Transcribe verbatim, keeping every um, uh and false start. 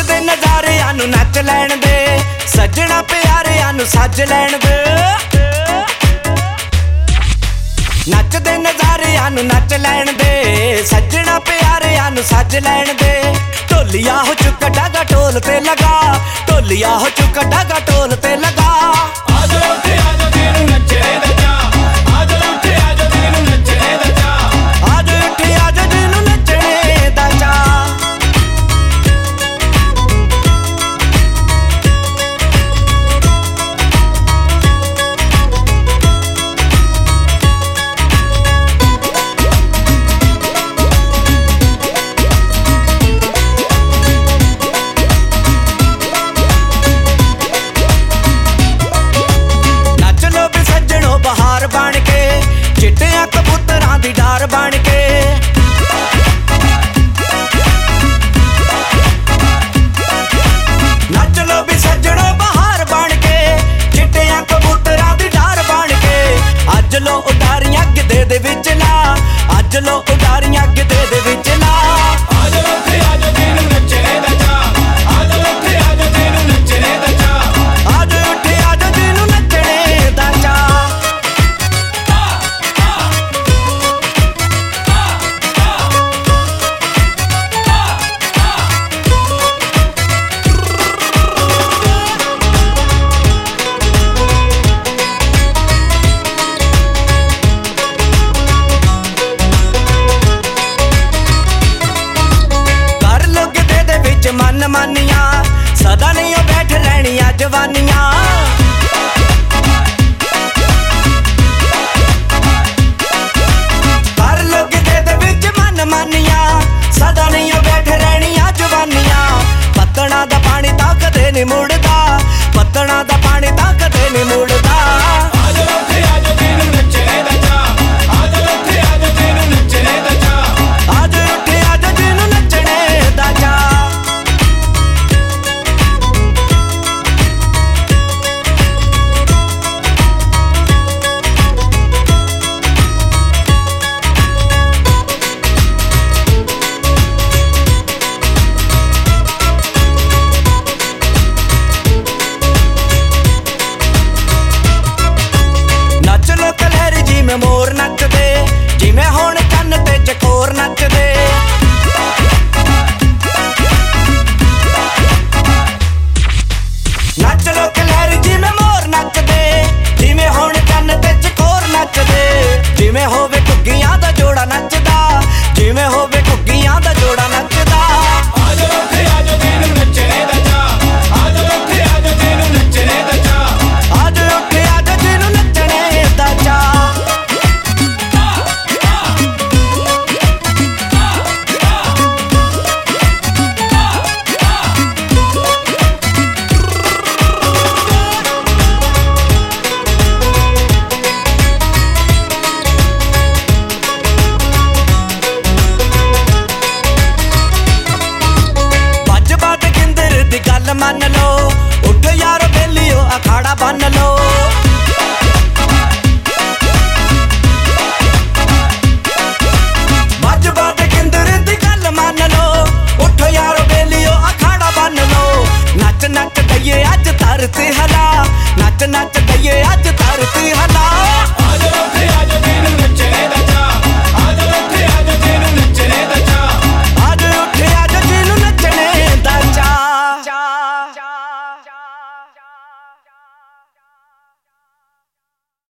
नचदे नज़ारियां नू नच लैण दे, सजना प्यारियां नू सज लैण दे। नचदे नज़ारियां नू नच लैण दे, सजना प्यारियां नू सज लैण दे। ढोलिया हो चुक डागा ढोल ते लगा, ढोलिया हो चुक डागा ढोल ते लगा। आजा उठे आजा तेनू नचने दा चा, आजा उठे आजा तेनू नचने दा चा, आजा उठे आजा तेनू नचने दा चा। बहार बन के चिट्टियां कबूतरां दी डार बन के, नच लो भी सजणो बहार बन के, चिट्टियां कबूतरां दी डार बन के। अज लो उडारियां गिद्धे दे विच ला, अज लो उडारियां गिद्धे दे विच ला। आजा उठे आजा तेनू नचने दा चा, आजा उठे आजा तेनू नचने दा चा, आजा उठे आजा तेनू नचने दा चा। मन मानिया सदा नहीं ओ बैठ लैनिया जवानियां, कर लोग दे विच मन मानिया सदा नहीं ओ बैठ रहनिया जवानियां। पत्तणा दा पानी तां कदे नहीं मुड़दा, पत्तणा दा पानी तां कदे नहीं मुड़दा। आजा उठे आजा तेनू नचने दा चा, आजा उठे आजा तेनू नचने दा चा, आजा उठे आजा तेनू नचने दा चा। जिमें मोर नचदे, जिमें हुण चन्न ते चकोर नचदे। नच लो कलहरी जिमें मोर नचदे, जिमें हुण चन्न ते चकोर नचदे। जिमें होवे घुग्गियां दा जोड़ा नचदा, जिमें होवे घुग्गियां दा जोड़ा नचदा। आजा उठे आजा तेनू नचने दा चा, आजा उठे आजा तेनू नचने दा चा, आजा उठे आजा तेनू नचने दा चा। गल मन लो उठ यार बेलियो अखाड़ा बन लो, बज बात किंदर दी गल मन लो उठ यार बेलियो अखाड़ा बन लो। नच नच दइए अज धरती हला, नच नच दइए अज धरती हला।